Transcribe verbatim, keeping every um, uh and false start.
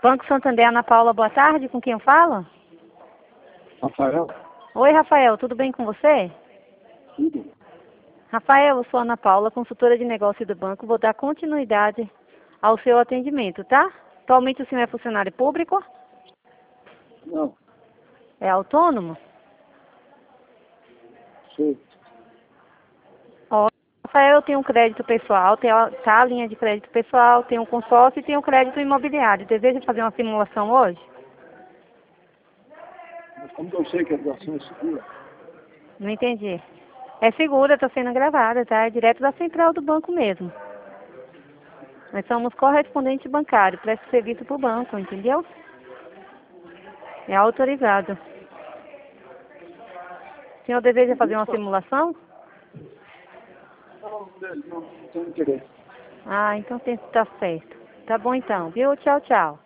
Banco Santander, Ana Paula, boa tarde. Com quem eu falo? Rafael? Oi, Rafael, tudo bem com você? Tudo. Rafael, eu sou Ana Paula, consultora de negócio do banco. Vou dar continuidade ao seu atendimento, tá? Atualmente o senhor é funcionário público? Não. É autônomo? Sou. Ó, Rafael, eu tenho um crédito pessoal, tem a, tá, a linha de crédito pessoal, tem um consórcio e tem um crédito imobiliário. Deseja fazer uma simulação hoje? Mas como que eu sei que a doação é segura? Não entendi. É segura, está sendo gravada, tá? É direto da central do banco mesmo. Nós somos correspondente bancário, presta serviço para o banco, entendeu? É autorizado. O senhor deseja fazer uma simulação? Não, não, não tenho interesse. Ah, então tem que estar certo. Tá bom então, viu? Tchau, tchau.